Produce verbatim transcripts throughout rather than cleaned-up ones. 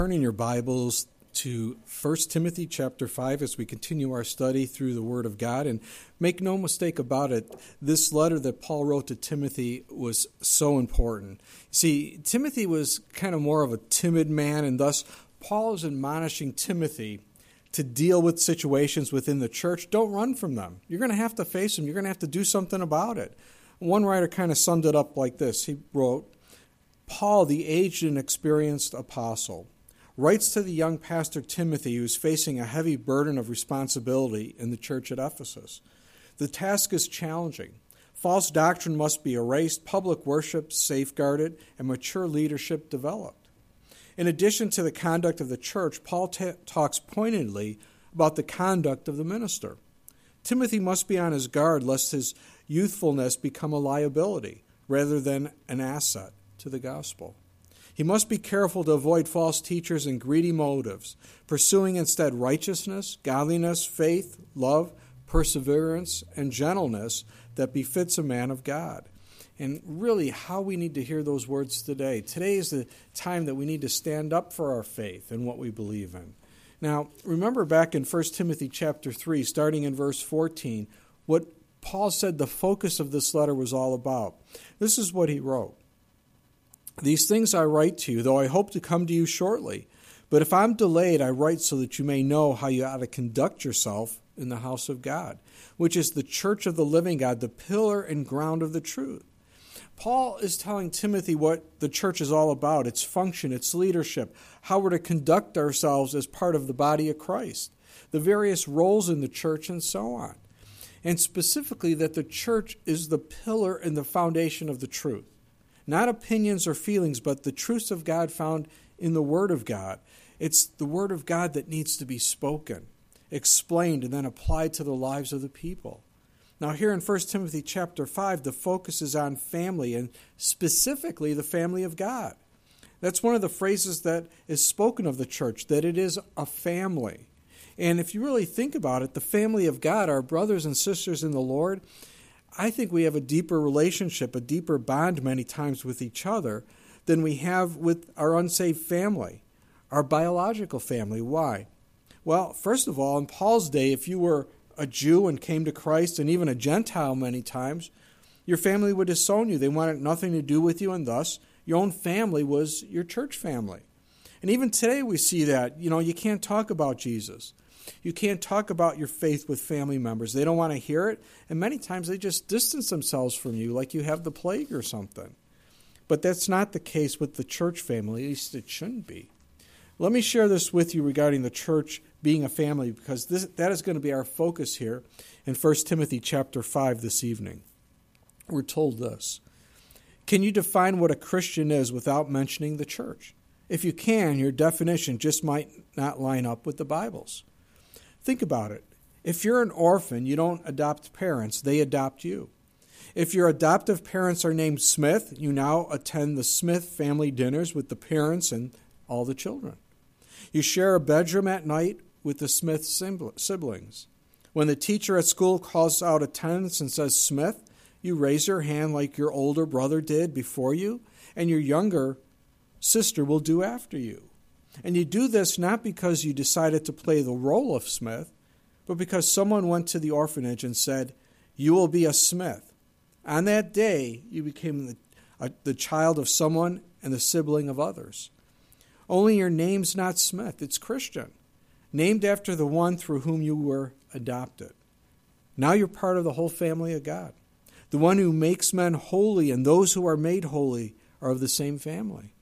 Turn in your Bibles to First Timothy chapter five as we continue our study through the Word of God. And make no mistake about it, this letter that Paul wrote to Timothy was so important. See, Timothy was kind of more of a timid man, and thus Paul is admonishing Timothy to deal with situations within the church. Don't run from them. You're going to have to face them. You're going to have to do something about it. One writer kind of summed it up like this. He wrote, Paul, the aged and experienced apostle, writes to the young pastor Timothy, who is facing a heavy burden of responsibility in the church at Ephesus. The task is challenging. False doctrine must be erased, public worship safeguarded, and mature leadership developed. In addition to the conduct of the church, Paul t- talks pointedly about the conduct of the minister. Timothy must be on his guard lest his youthfulness become a liability rather than an asset to the gospel. He must be careful to avoid false teachers and greedy motives, pursuing instead righteousness, godliness, faith, love, perseverance, and gentleness that befits a man of God. And really, how we need to hear those words today. Today is the time that we need to stand up for our faith and what we believe in. Now, remember back in First Timothy chapter three, starting in verse fourteen, what Paul said the focus of this letter was all about. This is what he wrote. These things I write to you, though I hope to come to you shortly. But if I'm delayed, I write so that you may know how you ought to conduct yourself in the house of God, which is the church of the living God, the pillar and ground of the truth. Paul is telling Timothy what the church is all about, its function, its leadership, how we're to conduct ourselves as part of the body of Christ, the various roles in the church, and so on. And specifically that the church is the pillar and the foundation of the truth. Not opinions or feelings, but the truths of God found in the Word of God. It's the Word of God that needs to be spoken, explained, and then applied to the lives of the people. Now here in First Timothy chapter five, the focus is on family, and specifically the family of God. That's one of the phrases that is spoken of the church, that it is a family. And if you really think about it, the family of God, our brothers and sisters in the Lord, I think we have a deeper relationship, a deeper bond many times with each other than we have with our unsaved family, our biological family. Why? Well, first of all, in Paul's day, if you were a Jew and came to Christ, and even a Gentile many times, your family would disown you. They wanted nothing to do with you, and thus your own family was your church family. And even today we see that. You know, you can't talk about Jesus. You can't talk about your faith with family members. They don't want to hear it, and many times they just distance themselves from you like you have the plague or something. But that's not the case with the church family, at least it shouldn't be. Let me share this with you regarding the church being a family, because this, that is going to be our focus here in First Timothy chapter five this evening. We're told this. Can you define what a Christian is without mentioning the church? If you can, your definition just might not line up with the Bible's. Think about it. If you're an orphan, you don't adopt parents, they adopt you. If your adoptive parents are named Smith, you now attend the Smith family dinners with the parents and all the children. You share a bedroom at night with the Smith siblings. When the teacher at school calls out attendance and says Smith, you raise your hand like your older brother did before you, and your younger sister will do after you. And you do this not because you decided to play the role of Smith, but because someone went to the orphanage and said, you will be a Smith. On that day, you became the, uh, the child of someone and the sibling of others. Only your name's not Smith, it's Christian, named after the one through whom you were adopted. Now you're part of the whole family of God. The one who makes men holy and those who are made holy are of the same family.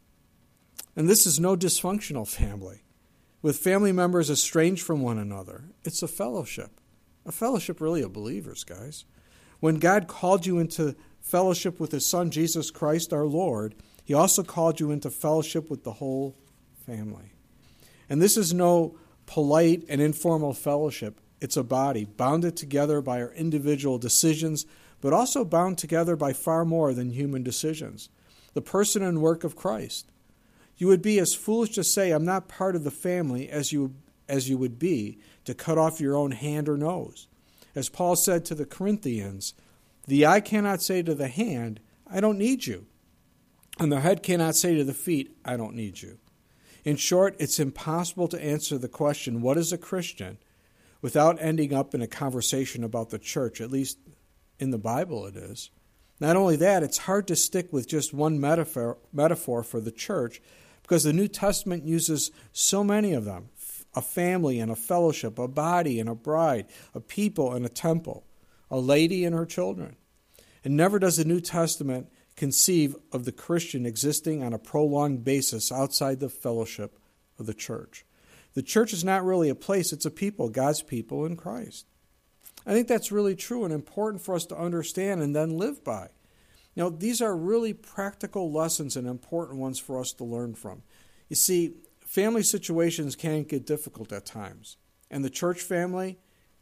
And this is no dysfunctional family, with family members estranged from one another. It's a fellowship. A fellowship really of believers, guys. When God called you into fellowship with His Son, Jesus Christ, our Lord, He also called you into fellowship with the whole family. And this is no polite and informal fellowship. It's a body, bounded together by our individual decisions, but also bound together by far more than human decisions. The person and work of Christ. You would be as foolish to say, I'm not part of the family, as you as you would be to cut off your own hand or nose. As Paul said to the Corinthians, the eye cannot say to the hand, I don't need you. And the head cannot say to the feet, I don't need you. In short, it's impossible to answer the question, what is a Christian, without ending up in a conversation about the church, at least in the Bible it is. Not only that, it's hard to stick with just one metaphor, metaphor for the church, because the New Testament uses so many of them. A family and a fellowship, a body and a bride, a people and a temple, a lady and her children. And never does the New Testament conceive of the Christian existing on a prolonged basis outside the fellowship of the church. The church is not really a place, it's a people, God's people in Christ. I think that's really true and important for us to understand and then live by. Now, these are really practical lessons and important ones for us to learn from. You see, family situations can get difficult at times. And the church family,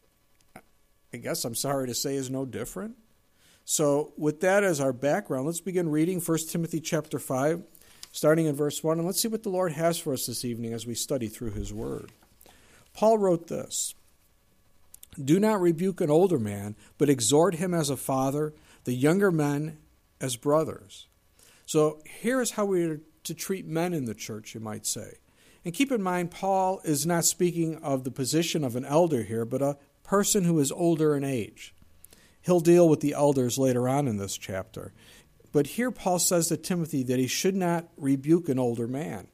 I guess I'm sorry to say, is no different. So with that as our background, let's begin reading First Timothy chapter five, starting in verse one, and let's see what the Lord has for us this evening as we study through his word. Paul wrote this, "Do not rebuke an older man, but exhort him as a father, the younger men as brothers." So here's how we are to treat men in the church, you might say. And keep in mind, Paul is not speaking of the position of an elder here, but a person who is older in age. He'll deal with the elders later on in this chapter. But here Paul says to Timothy that he should not rebuke an older man.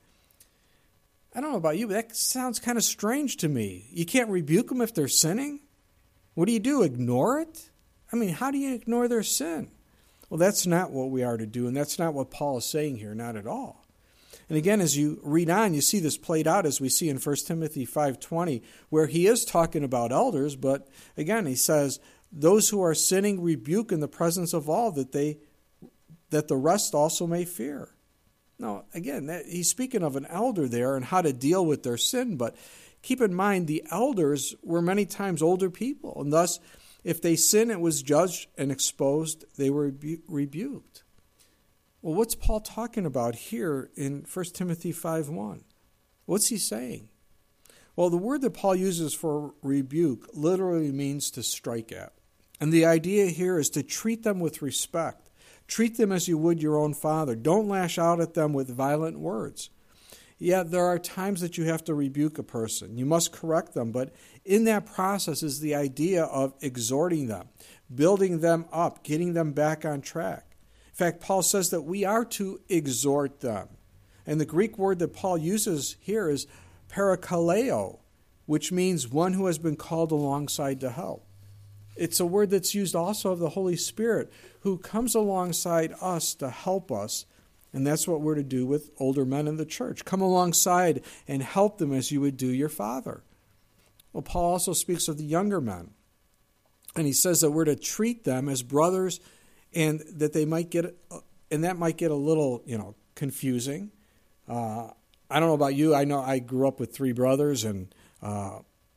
I don't know about you, but that sounds kind of strange to me. You can't rebuke them if they're sinning? What do you do, ignore it? I mean, how do you ignore their sin? Well, that's not what we are to do, and that's not what Paul is saying here, not at all. And again, as you read on, you see this played out as we see in First Timothy five twenty, where he is talking about elders, but again, he says, those who are sinning rebuke in the presence of all, that they that the rest also may fear. Now, again, that, he's speaking of an elder there and how to deal with their sin, but keep in mind the elders were many times older people, and thus, if they sin, it was judged and exposed, they were rebu- rebuked. Well, what's Paul talking about here in First Timothy five one? What's he saying? Well, the word that Paul uses for rebuke literally means to strike at. And the idea here is to treat them with respect. Treat them as you would your own father. Don't lash out at them with violent words. Yeah, there are times that you have to rebuke a person. You must correct them, but in that process is the idea of exhorting them, building them up, getting them back on track. In fact, Paul says that we are to exhort them. And the Greek word that Paul uses here is parakaleo, which means one who has been called alongside to help. It's a word that's used also of the Holy Spirit, who comes alongside us to help us. And that's what we're to do with older men in the church. Come alongside and help them as you would do your father. Well, Paul also speaks of the younger men. And he says that we're to treat them as brothers, and that they might get, and that might get a little, you know, confusing. Uh, I don't know about you. I know I grew up with three brothers, and uh,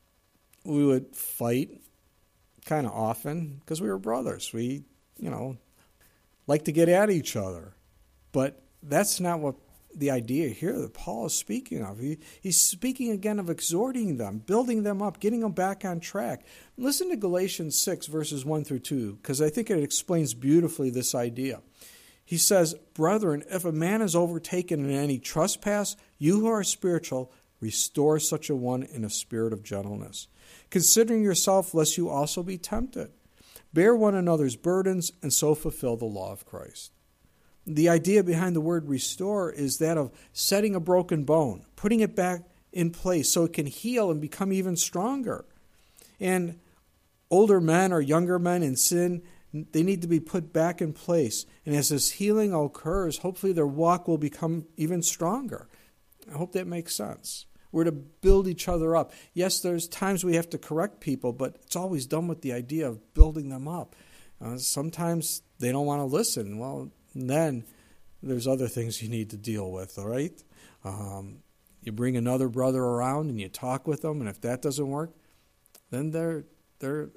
we would fight kind of often because we were brothers. We, you know, like to get at each other. But that's not what the idea here that Paul is speaking of. He, he's speaking again of exhorting them, building them up, getting them back on track. Listen to Galatians six, verses one through two, because I think it explains beautifully this idea. He says, "Brethren, if a man is overtaken in any trespass, you who are spiritual, restore such a one in a spirit of gentleness, considering yourself, lest you also be tempted. Bear one another's burdens, and so fulfill the law of Christ." The idea behind the word restore is that of setting a broken bone, putting it back in place so it can heal and become even stronger. And older men or younger men in sin, they need to be put back in place. And as this healing occurs, hopefully their walk will become even stronger. I hope that makes sense. We're to build each other up. Yes, there's times we have to correct people, but it's always done with the idea of building them up. Uh, sometimes they don't want to listen. Well, then there's other things you need to deal with, all right? Um, you bring another brother around and you talk with them, and if that doesn't work, then they're they're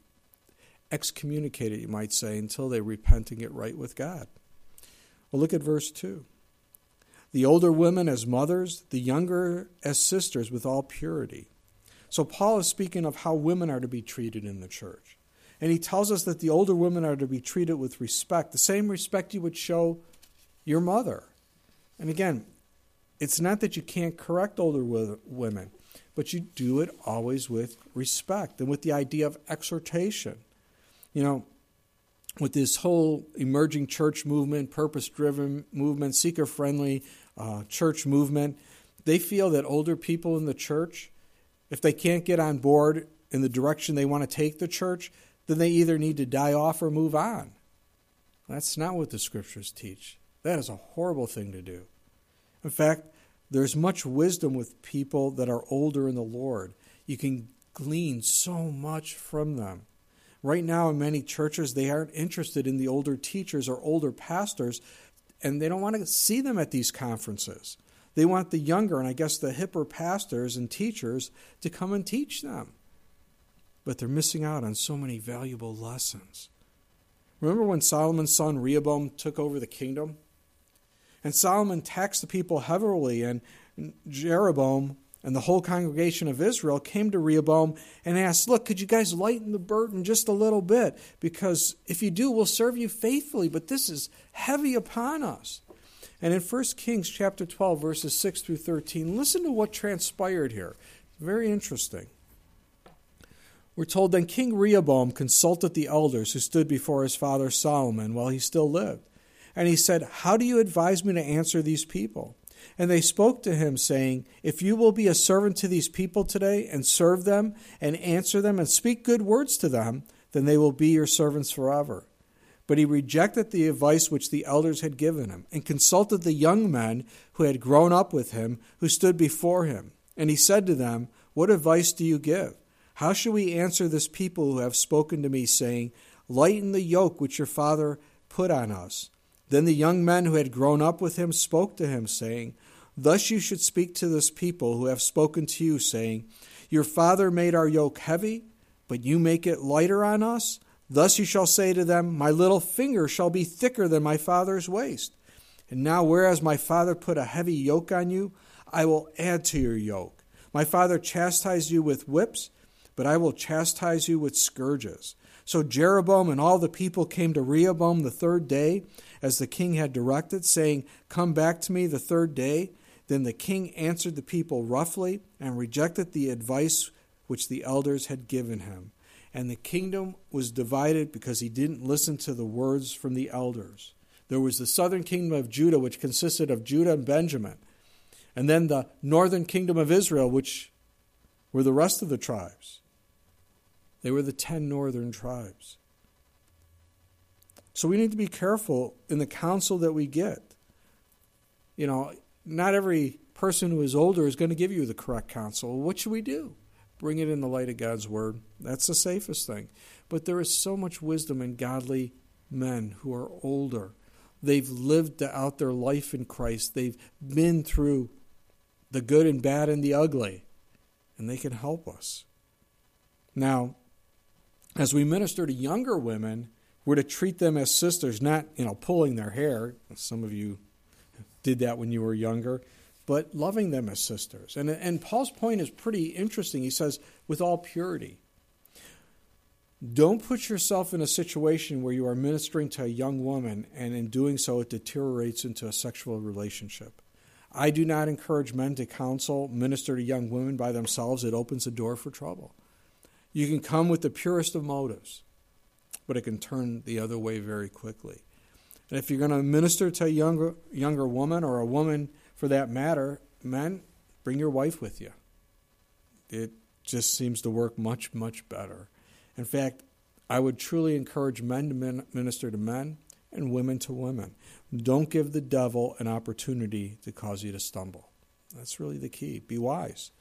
excommunicated, you might say, until they repent and get right with God. Well, look at verse two. "The older women as mothers, the younger as sisters with all purity." So Paul is speaking of how women are to be treated in the church. And he tells us that the older women are to be treated with respect, the same respect you would show your mother. And again, it's not that you can't correct older women, but you do it always with respect and with the idea of exhortation. You know, with this whole emerging church movement, purpose-driven movement, seeker-friendly uh, church movement, they feel that older people in the church, if they can't get on board in the direction they want to take the church, then they either need to die off or move on. That's not what the Scriptures teach. That is a horrible thing to do. In fact, there's much wisdom with people that are older in the Lord. You can glean so much from them. Right now in many churches, they aren't interested in the older teachers or older pastors, and they don't want to see them at these conferences. They want the younger and I guess the hipper pastors and teachers to come and teach them. But they're missing out on so many valuable lessons. Remember when Solomon's son Rehoboam took over the kingdom? And Solomon taxed the people heavily, and Jeroboam and the whole congregation of Israel came to Rehoboam and asked, look, could you guys lighten the burden just a little bit? Because if you do, we'll serve you faithfully, but this is heavy upon us. And in First Kings chapter twelve, verses six through thirteen, listen to what transpired here. Very interesting. We're told, then King Rehoboam consulted the elders who stood before his father Solomon while he still lived. And he said, how do you advise me to answer these people? And they spoke to him, saying, if you will be a servant to these people today, and serve them, and answer them, and speak good words to them, then they will be your servants forever. But he rejected the advice which the elders had given him, and consulted the young men who had grown up with him, who stood before him. And he said to them, what advice do you give? How shall we answer this people who have spoken to me, saying, lighten the yoke which your father put on us? Then the young men who had grown up with him spoke to him, saying, thus you should speak to this people who have spoken to you, saying, your father made our yoke heavy, but you make it lighter on us. Thus you shall say to them, my little finger shall be thicker than my father's waist. And now whereas my father put a heavy yoke on you, I will add to your yoke. My father chastised you with whips, but I will chastise you with scourges. So Jeroboam and all the people came to Rehoboam the third day, as the king had directed, saying, come back to me the third day. Then the king answered the people roughly and rejected the advice which the elders had given him. And the kingdom was divided because he didn't listen to the words from the elders. There was the southern kingdom of Judah, which consisted of Judah and Benjamin. And then the northern kingdom of Israel, which were the rest of the tribes. They were the ten northern tribes. So we need to be careful in the counsel that we get. You know, not every person who is older is going to give you the correct counsel. What should we do? Bring it in the light of God's word. That's the safest thing. But there is so much wisdom in godly men who are older. They've lived out their life in Christ. They've been through the good and bad and the ugly. And they can help us. Now, as we minister to younger women, we're to treat them as sisters, not, you know, pulling their hair. Some of you did that when you were younger, but loving them as sisters. And, and Paul's point is pretty interesting. He says, with all purity. Don't put yourself in a situation where you are ministering to a young woman and in doing so it deteriorates into a sexual relationship. I do not encourage men to counsel, minister to young women by themselves. It opens the door for trouble. You can come with the purest of motives, but it can turn the other way very quickly. And if you're going to minister to a younger, younger woman, or a woman for that matter, men, bring your wife with you. It just seems to work much, much better. In fact, I would truly encourage men to minister to men and women to women. Don't give the devil an opportunity to cause you to stumble. That's really the key. Be wise.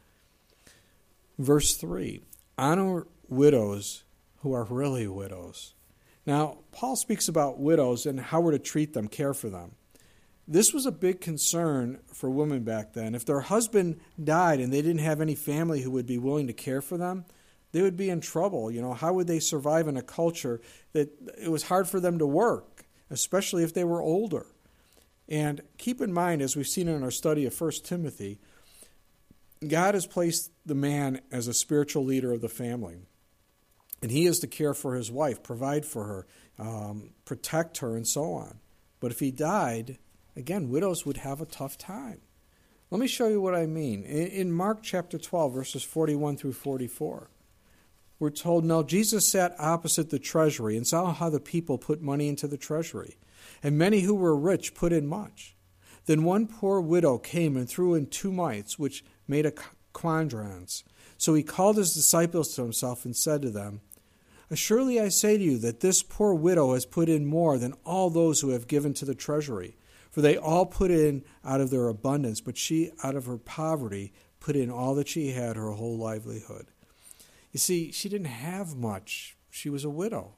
Verse three, honor widows who are really widows. Now, Paul speaks about widows and how we're to treat them, care for them. This was a big concern for women back then. If their husband died and they didn't have any family who would be willing to care for them, they would be in trouble. You know, how would they survive in a culture that it was hard for them to work, especially if they were older? And keep in mind, as we've seen in our study of First Timothy, God has placed the man as a spiritual leader of the family. And he is to care for his wife, provide for her, um, protect her, and so on. But if he died, again, widows would have a tough time. Let me show you what I mean. In Mark chapter twelve, verses forty-one through forty-four, we're told, now Jesus sat opposite the treasury and saw how the people put money into the treasury, and many who were rich put in much. Then one poor widow came and threw in two mites, which made a quadrans. So he called his disciples to himself and said to them, surely I say to you that this poor widow has put in more than all those who have given to the treasury. For they all put in out of their abundance, but she out of her poverty put in all that she had, her whole livelihood. You see, she didn't have much. She was a widow.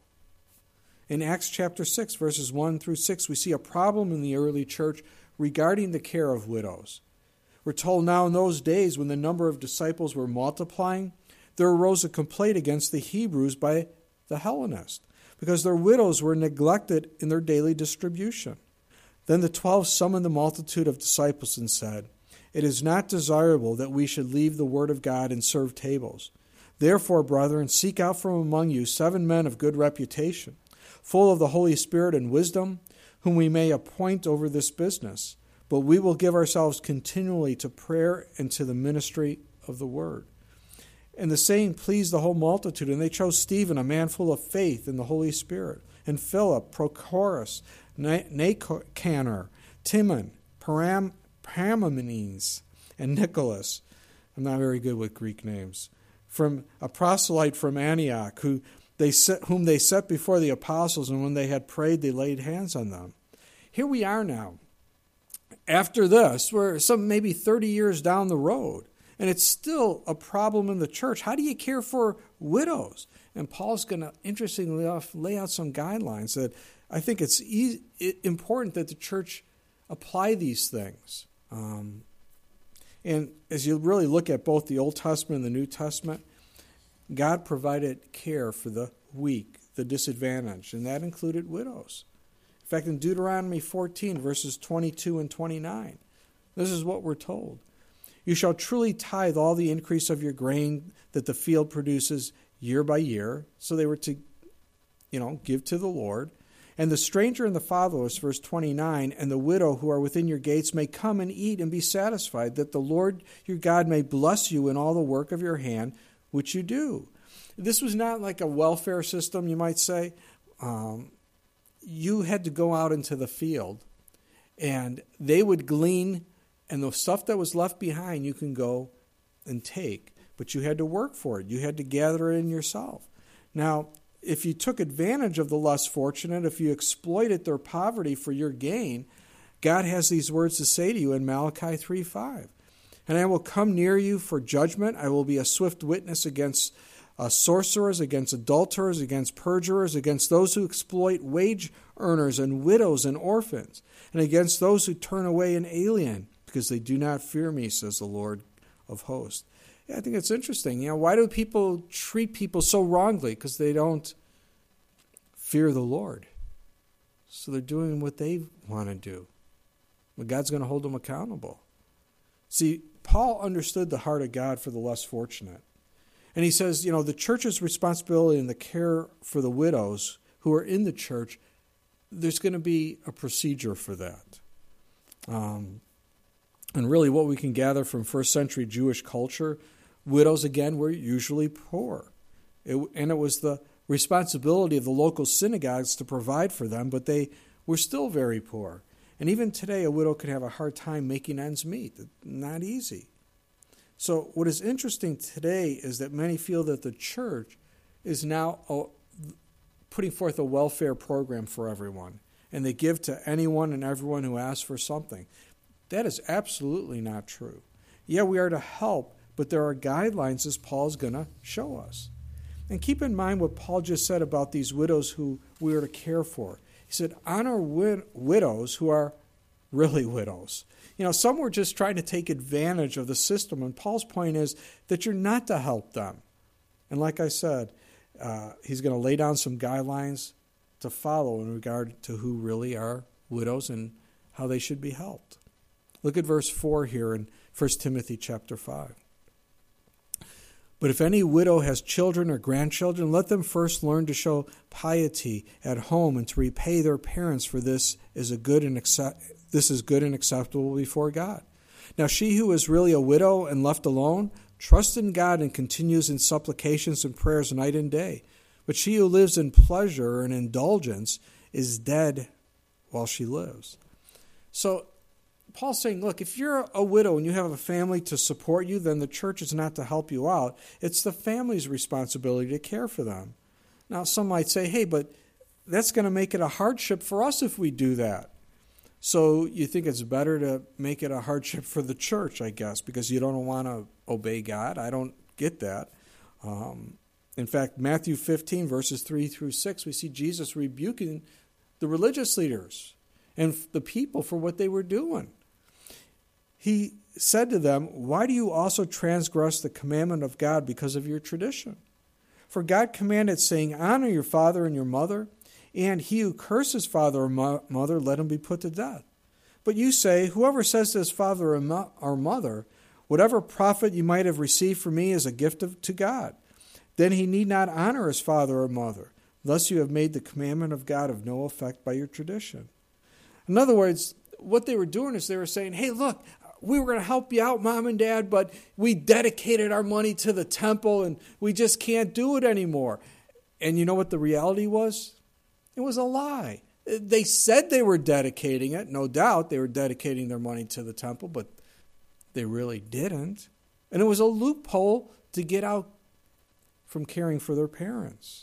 In Acts chapter six, verses one through six, we see a problem in the early church regarding the care of widows. We're told now in those days when the number of disciples were multiplying, there arose a complaint against the Hebrews by the Hellenists, because their widows were neglected in their daily distribution. Then the twelve summoned the multitude of disciples and said, it is not desirable that we should leave the word of God and serve tables. Therefore, brethren, seek out from among you seven men of good reputation, full of the Holy Spirit and wisdom, whom we may appoint over this business. But we will give ourselves continually to prayer and to the ministry of the word. And the saying pleased the whole multitude, and they chose Stephen, a man full of faith in the Holy Spirit, and Philip, Prochorus, Nicanor, Timon, Param, Parmenides, and Nicholas. I'm not very good with Greek names. From a proselyte from Antioch, who they set, whom they set before the apostles, and when they had prayed, they laid hands on them. Here we are now. After this, we're some maybe thirty years down the road, and it's still a problem in the church. How do you care for widows? And Paul's going to, interestingly enough, lay out some guidelines that I think it's e- important that the church apply these things. Um, and as you really look at both the Old Testament and the New Testament, God provided care for the weak, the disadvantaged, and that included widows. In fact, in Deuteronomy fourteen, verses twenty-two and twenty-nine, this is what we're told. You shall truly tithe all the increase of your grain that the field produces year by year. So they were to, you know, give to the Lord. And the stranger and the fatherless, verse twenty-nine, and the widow who are within your gates may come and eat and be satisfied, that the Lord your God may bless you in all the work of your hand, which you do. This was not like a welfare system, you might say. Um, you had to go out into the field, and they would glean, and the stuff that was left behind you can go and take. But you had to work for it. You had to gather it in yourself. Now, if you took advantage of the less fortunate, if you exploited their poverty for your gain, God has these words to say to you in Malachi three five. And I will come near you for judgment. I will be a swift witness against uh, sorcerers, against adulterers, against perjurers, against those who exploit wage earners and widows and orphans, and against those who turn away an alien, because they do not fear me, says the Lord of hosts. Yeah, I think it's interesting. You know, why do people treat people so wrongly? Because they don't fear the Lord. So they're doing what they want to do. But God's going to hold them accountable. See, Paul understood the heart of God for the less fortunate. And he says, you know, the church's responsibility in the care for the widows who are in the church, there's going to be a procedure for that. Um, and really what we can gather from first century Jewish culture, widows, again, were usually poor. It, and it was the responsibility of the local synagogues to provide for them, but they were still very poor. And even today, a widow could have a hard time making ends meet. Not easy. So what is interesting today is that many feel that the church is now putting forth a welfare program for everyone, and they give to anyone and everyone who asks for something. That is absolutely not true. Yeah, we are to help, but there are guidelines, as Paul's going to show us. And keep in mind what Paul just said about these widows who we are to care for. He said, honor wid- widows who are really widows. You know, some were just trying to take advantage of the system, and Paul's point is that you're not to help them. And like I said, uh, he's going to lay down some guidelines to follow in regard to who really are widows and how they should be helped. Look at verse four here in First Timothy chapter five. But if any widow has children or grandchildren, let them first learn to show piety at home and to repay their parents, for this is a good and accept, this is good and acceptable before God. Now she who is really a widow and left alone, trusts in God and continues in supplications and prayers night and day. But she who lives in pleasure and indulgence is dead while she lives. So Paul's saying, look, if you're a widow and you have a family to support you, then the church is not to help you out. It's the family's responsibility to care for them. Now, some might say, hey, but that's going to make it a hardship for us if we do that. So you think it's better to make it a hardship for the church, I guess, because you don't want to obey God. I don't get that. Um, in fact, Matthew fifteen, verses three through six, we see Jesus rebuking the religious leaders and the people for what they were doing. He said to them, why do you also transgress the commandment of God because of your tradition? For God commanded, saying, honor your father and your mother, and he who curses father or mo- mother, let him be put to death. But you say, whoever says to his father or, mo- or mother, whatever profit you might have received from me is a gift of, to God, then he need not honor his father or mother. Thus you have made the commandment of God of no effect by your tradition. In other words, what they were doing is they were saying, hey, look, we were going to help you out, Mom and Dad, but we dedicated our money to the temple and we just can't do it anymore. And you know what the reality was? It was a lie. They said they were dedicating it. No doubt they were dedicating their money to the temple, but they really didn't. And it was a loophole to get out from caring for their parents.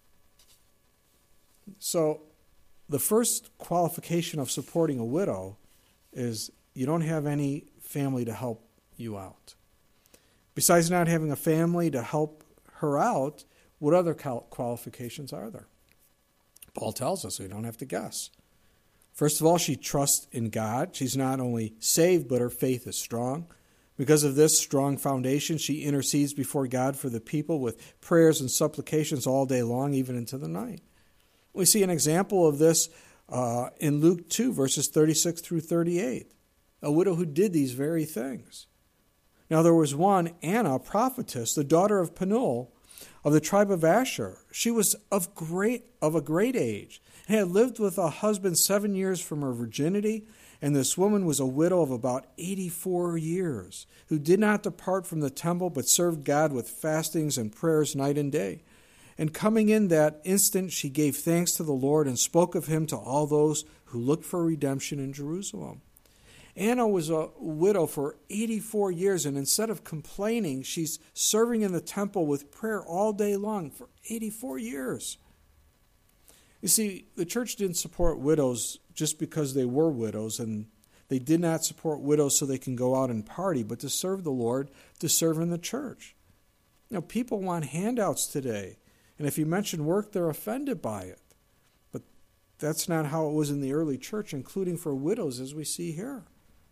So the first qualification of supporting a widow is you don't have any family to help you out. Besides not having a family to help her out, what other qualifications are there? Paul tells us, we don't have to guess. First of all, she trusts in God. She's not only saved, but her faith is strong. Because of this strong foundation, she intercedes before God for the people with prayers and supplications all day long, even into the night. We see an example of this uh, in Luke two, verses thirty-six through thirty-eight. A widow who did these very things. Now there was one, Anna, a prophetess, the daughter of Penuel, of the tribe of Asher. She was of great of a great age, and had lived with a husband seven years from her virginity, and this woman was a widow of about eighty-four years, who did not depart from the temple, but served God with fastings and prayers night and day. And coming in that instant, she gave thanks to the Lord, and spoke of him to all those who looked for redemption in Jerusalem. Anna was a widow for eighty-four years, and instead of complaining, she's serving in the temple with prayer all day long for eighty-four years. You see, the church didn't support widows just because they were widows, and they did not support widows so they can go out and party, but to serve the Lord, to serve in the church. You know, people want handouts today, and if you mention work, they're offended by it. But that's not how it was in the early church, including for widows, as we see here.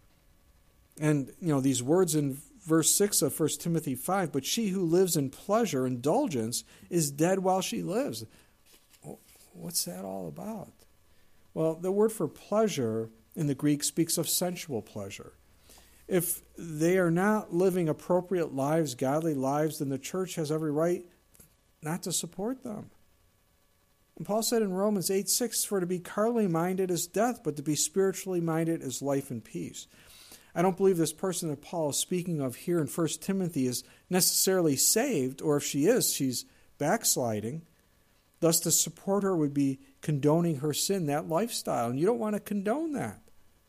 And, you know, these words in verse six of First Timothy five, but she who lives in pleasure, indulgence, is dead while she lives. What's that all about? Well, the word for pleasure in the Greek speaks of sensual pleasure. If they are not living appropriate lives, godly lives, then the church has every right not to support them. And Paul said in Romans eight six, for to be carnally minded is death, but to be spiritually minded is life and peace. I don't believe this person that Paul is speaking of here in First Timothy is necessarily saved, or if she is, she's backsliding. Thus, to support her would be condoning her sin, that lifestyle, and you don't want to condone that.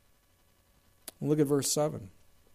Look at verse seven.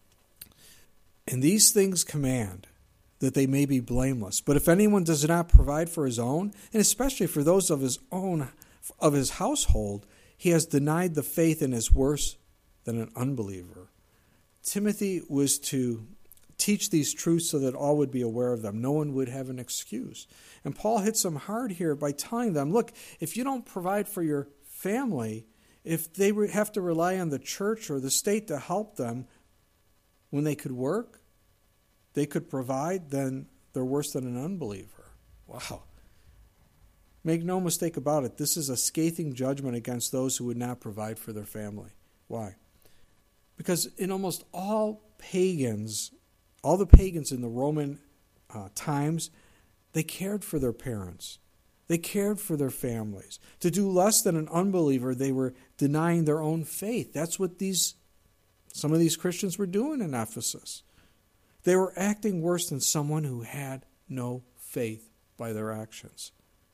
And these things command, that they may be blameless. But if anyone does not provide for his own, and especially for those of his own, of his household, he has denied the faith and is worse than an unbeliever. Timothy was to teach these truths so that all would be aware of them. No one would have an excuse. And Paul hits them hard here by telling them, look, if you don't provide for your family, if they have to rely on the church or the state to help them when they could work, they could provide, then they're worse than an unbeliever. Wow. Make no mistake about it, this is a scathing judgment against those who would not provide for their family. Why? Because in almost all pagans, all the pagans in the Roman uh, times, they cared for their parents. They cared for their families. To do less than an unbeliever, they were denying their own faith. That's what these some of these Christians were doing in Ephesus. They were acting worse than someone who had no faith by their actions.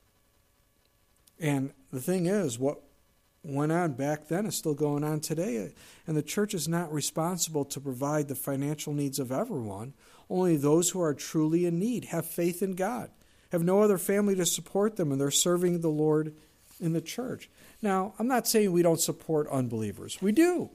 And the thing is, what went on back then is still going on today. And the church is not responsible to provide the financial needs of everyone. Only those who are truly in need have faith in God, have no other family to support them, and they're serving the Lord in the church. Now, I'm not saying we don't support unbelievers. We do.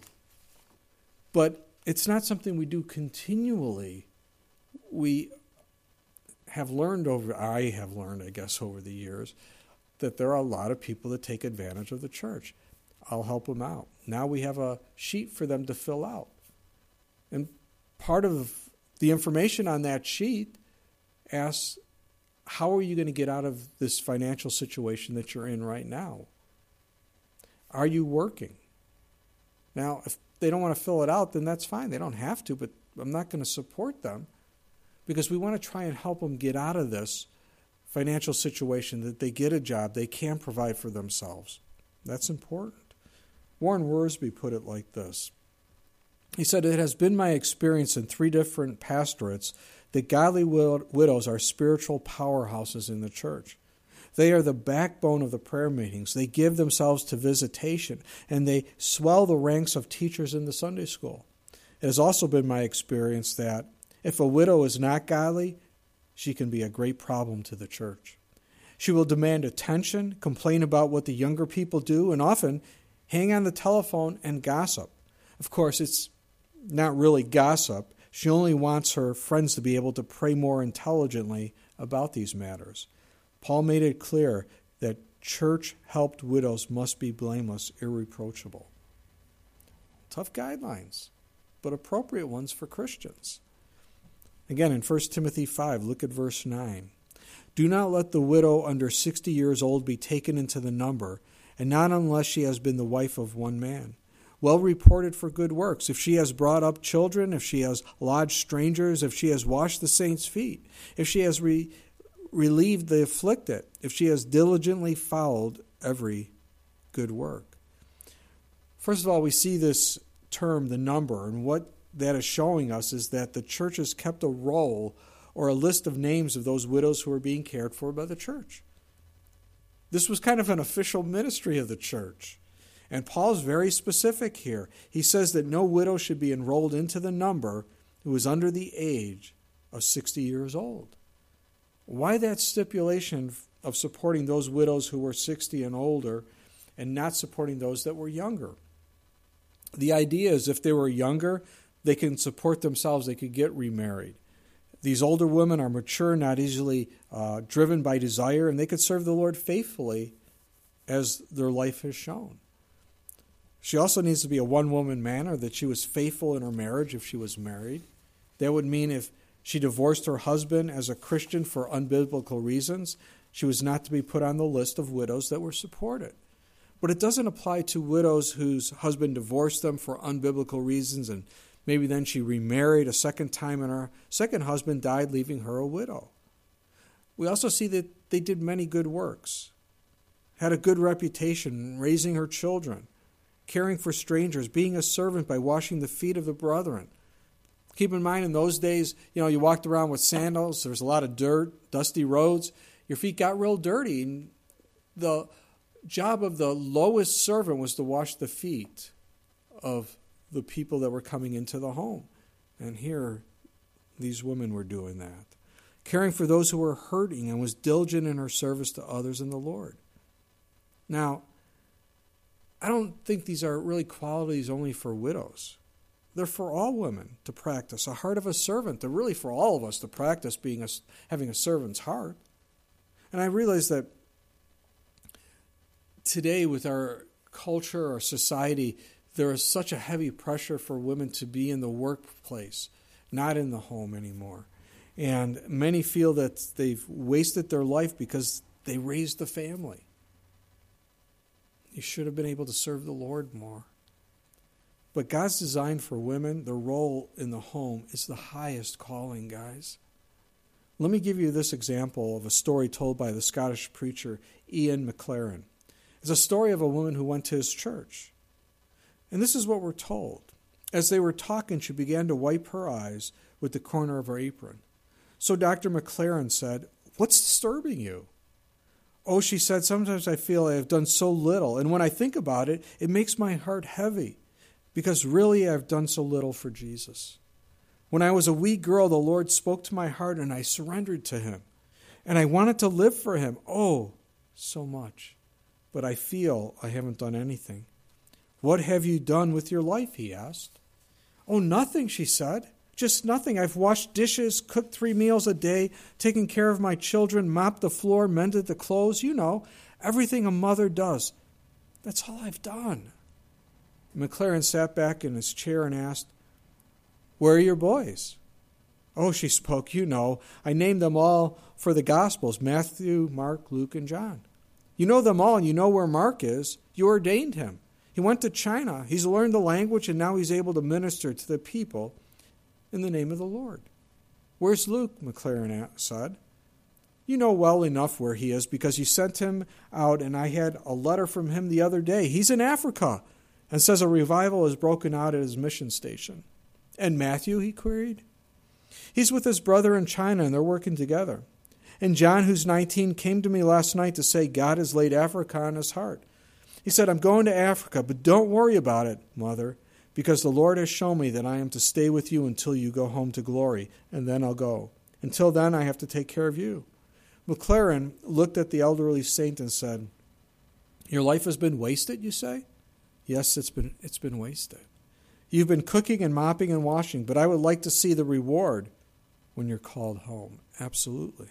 But it's not something we do continually. We have learned over, I have learned, I guess, over the years, that there are a lot of people that take advantage of the church. I'll help them out. Now we have a sheet for them to fill out. And part of the information on that sheet asks, how are you going to get out of this financial situation that you're in right now? Are you working? Now, if they don't want to fill it out, then that's fine. They don't have to, but I'm not going to support them because we want to try and help them get out of this financial situation, that they get a job, they can provide for themselves. That's important. Warren Wiersbe put it like this. He said, "It has been my experience in three different pastorates that godly widows are spiritual powerhouses in the church. They are the backbone of the prayer meetings. They give themselves to visitation, and they swell the ranks of teachers in the Sunday school. It has also been my experience that if a widow is not godly, she can be a great problem to the church. She will demand attention, complain about what the younger people do, and often hang on the telephone and gossip. Of course, it's not really gossip. She only wants her friends to be able to pray more intelligently about these matters. Paul made it clear that church-helped widows must be blameless, irreproachable." Tough guidelines, but appropriate ones for Christians. Again, in First Timothy five, look at verse nine. "Do not let the widow under sixty years old be taken into the number, and not unless she has been the wife of one man, well reported for good works, if she has brought up children, if she has lodged strangers, if she has washed the saints' feet, if she has re- relieved the afflicted, if she has diligently followed every good work." First of all, we see this term, the number, and what that is showing us is that the church has kept a roll or a list of names of those widows who are being cared for by the church. This was kind of an official ministry of the church. And Paul's very specific here. He says that no widow should be enrolled into the number who is under the age of sixty years old. Why that stipulation of supporting those widows who were sixty and older and not supporting those that were younger? The idea is if they were younger, they can support themselves, they could get remarried. These older women are mature, not easily uh, driven by desire, and they could serve the Lord faithfully as their life has shown. She also needs to be a one-woman manner, that she was faithful in her marriage if she was married. That would mean if she divorced her husband as a Christian for unbiblical reasons, she was not to be put on the list of widows that were supported. But it doesn't apply to widows whose husband divorced them for unbiblical reasons, and maybe then she remarried a second time and her second husband died, leaving her a widow. We also see that they did many good works, had a good reputation, raising her children, caring for strangers, being a servant by washing the feet of the brethren. Keep in mind, in those days, you know, you walked around with sandals. There was a lot of dirt, dusty roads. Your feet got real dirty. And the job of the lowest servant was to wash the feet of the people that were coming into the home. And here, these women were doing that. Caring for those who were hurting, and was diligent in her service to others in the Lord. Now, I don't think these are really qualities only for widows. They're for all women to practice. A heart of a servant. They're really for all of us to practice being a, having a servant's heart. And I realize that today with our culture, our society, there is such a heavy pressure for women to be in the workplace, not in the home anymore. And many feel that they've wasted their life because they raised the family. You should have been able to serve the Lord more. But God's design for women, their role in the home, is the highest calling, guys. Let me give you this example of a story told by the Scottish preacher Ian McLaren. It's a story of a woman who went to his church. And this is what we're told. As they were talking, she began to wipe her eyes with the corner of her apron. So Doctor McLaren said, "What's disturbing you?" "Oh," she said, "sometimes I feel I have done so little, and when I think about it, it makes my heart heavy, because really I've done so little for Jesus. When I was a wee girl, the Lord spoke to my heart, and I surrendered to Him. And I wanted to live for Him, oh, so much. But I feel I haven't done anything." "What have you done with your life?" he asked. "Oh, nothing," she said. "Just nothing. I've washed dishes, cooked three meals a day, taken care of my children, mopped the floor, mended the clothes. You know, everything a mother does. That's all I've done." McLaren sat back in his chair and asked, "Where are your boys?" "Oh," she spoke, "you know, I named them all for the Gospels, Matthew, Mark, Luke, and John. You know them all, and you know where Mark is. You ordained him. He went to China. He's learned the language, and now he's able to minister to the people in the name of the Lord." "Where's Luke?" McLaren said. "You know well enough where he is, because you sent him out, and I had a letter from him the other day. He's in Africa, and says a revival has broken out at his mission station." "And Matthew?" he queried. "He's with his brother in China, and they're working together. And John, who's nineteen, came to me last night to say God has laid Africa on his heart. He said, 'I'm going to Africa, but don't worry about it, Mother, because the Lord has shown me that I am to stay with you until you go home to glory, and then I'll go. Until then, I have to take care of you.'" McLaren looked at the elderly saint and said, "Your life has been wasted, you say?" "Yes, it's been it's been wasted. You've been cooking and mopping and washing, but I would like to see the reward when you're called home." Absolutely.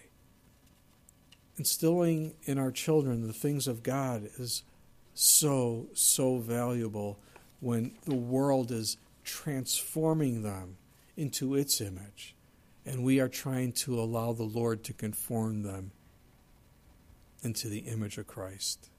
Instilling in our children the things of God is so, so valuable when the world is transforming them into its image, and we are trying to allow the Lord to conform them into the image of Christ.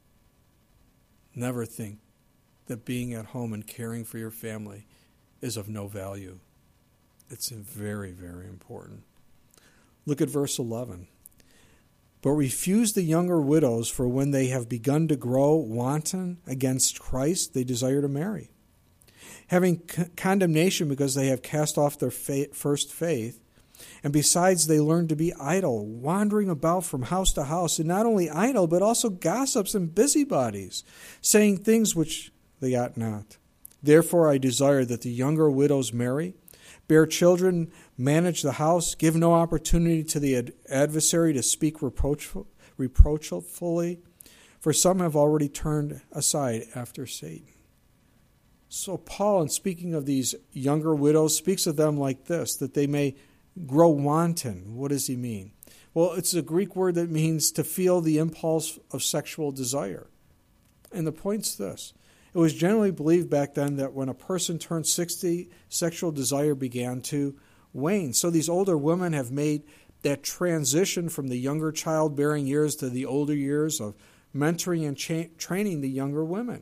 Never think that being at home and caring for your family is of no value. It's very, very important. Look at verse eleven. "But refuse the younger widows, for when they have begun to grow wanton against Christ, they desire to marry, having c- condemnation because they have cast off their fa- first faith. And besides, they learn to be idle, wandering about from house to house, and not only idle, but also gossips and busybodies, saying things which they ought not. Therefore I desire that the younger widows marry, bear children, manage the house, give no opportunity to the ad- adversary to speak reproachful, reproachfully, for some have already turned aside after Satan." So Paul, in speaking of these younger widows, speaks of them like this, that they may grow wanton. What does he mean? Well, it's a Greek word that means to feel the impulse of sexual desire. And the point's this. It was generally believed back then that when a person turned sixty, sexual desire began to wane. So these older women have made that transition from the younger childbearing years to the older years of mentoring and cha- training the younger women.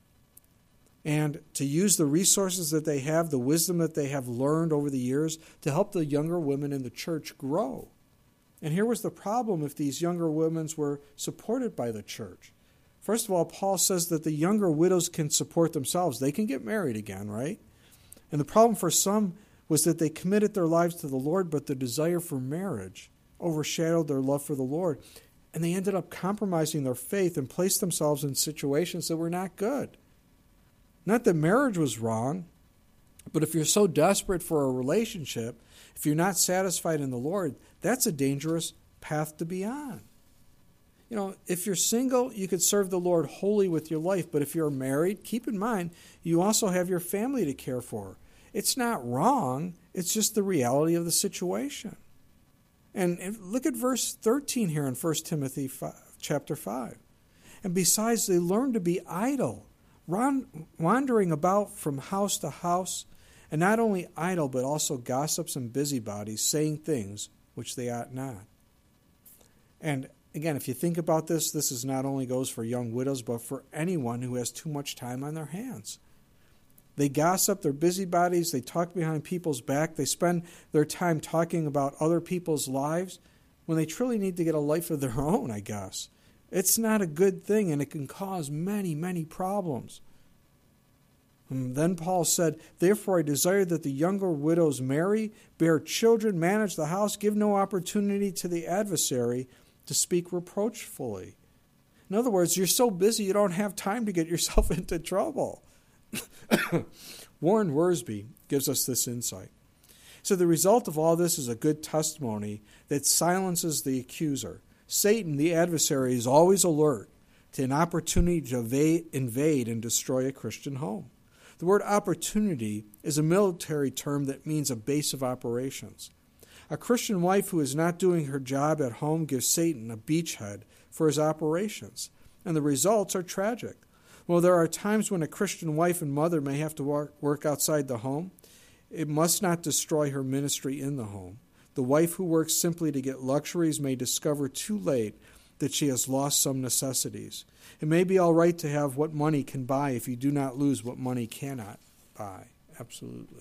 And to use the resources that they have, the wisdom that they have learned over the years, to help the younger women in the church grow. And here was the problem if these younger women were supported by the church. First of all, Paul says that the younger widows can support themselves. They can get married again, right? And the problem for some was that they committed their lives to the Lord, but their desire for marriage overshadowed their love for the Lord. And they ended up compromising their faith and placed themselves in situations that were not good. Not that marriage was wrong, but if you're so desperate for a relationship, if you're not satisfied in the Lord, that's a dangerous path to be on. You know, if you're single, you could serve the Lord wholly with your life. But if you're married, keep in mind, you also have your family to care for. It's not wrong. It's just the reality of the situation. And, and look at verse thirteen here in First Timothy five, chapter five. "And besides, they learn to be idle, wandering about from house to house, and not only idle, but also gossips and busybodies, saying things which they ought not." And again, if you think about this, this is not only goes for young widows, but for anyone who has too much time on their hands. They gossip, they're busybodies, they talk behind people's back, they spend their time talking about other people's lives when they truly need to get a life of their own, I guess. It's not a good thing, and it can cause many, many problems. And then Paul said, therefore I desire that the younger widows marry, bear children, manage the house, give no opportunity to the adversary to speak reproachfully. In other words, you're so busy you don't have time to get yourself into trouble. Warren Wiersbe gives us this insight. So the result of all this is a good testimony that silences the accuser. Satan, the adversary, is always alert to an opportunity to evade, invade and destroy a Christian home. The word opportunity is a military term that means a base of operations. A Christian wife who is not doing her job at home gives Satan a beachhead for his operations, and the results are tragic. While there are times when a Christian wife and mother may have to work, work outside the home, it must not destroy her ministry in the home. The wife who works simply to get luxuries may discover too late that she has lost some necessities. It may be all right to have what money can buy if you do not lose what money cannot buy. Absolutely.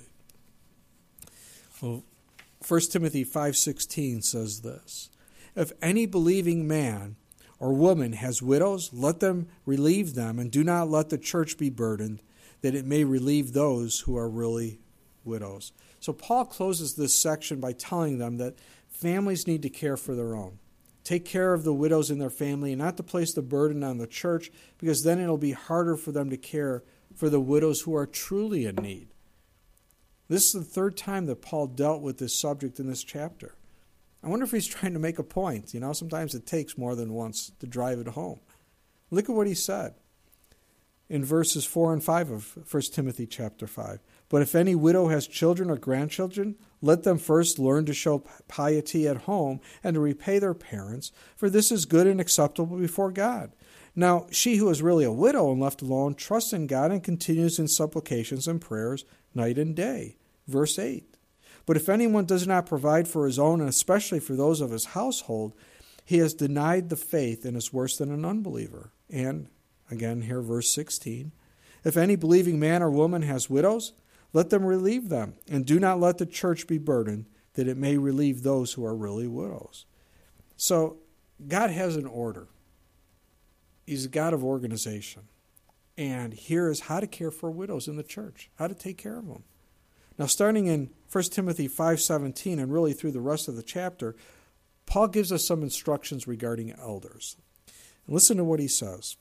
Well, First Timothy five sixteen says this, if any believing man or woman has widows, let them relieve them, and do not let the church be burdened, that it may relieve those who are really widows. So Paul closes this section by telling them that families need to care for their own. Take care of the widows in their family and not to place the burden on the church, because then it'll be harder for them to care for the widows who are truly in need. This is the third time that Paul dealt with this subject in this chapter. I wonder if he's trying to make a point. You know, sometimes it takes more than once to drive it home. Look at what he said in verses four and five of First Timothy chapter five. But if any widow has children or grandchildren, let them first learn to show piety at home and to repay their parents, for this is good and acceptable before God. Now, she who is really a widow and left alone trusts in God and continues in supplications and prayers night and day. Verse eight. But if anyone does not provide for his own, and especially for those of his household, he has denied the faith and is worse than an unbeliever. And, again here, verse sixteen. If any believing man or woman has widows, let them relieve them, and do not let the church be burdened, that it may relieve those who are really widows. So, God has an order. He's a God of organization. And here is how to care for widows in the church, how to take care of them. Now, starting in First Timothy five seventeen and really through the rest of the chapter, Paul gives us some instructions regarding elders. Listen to what he says.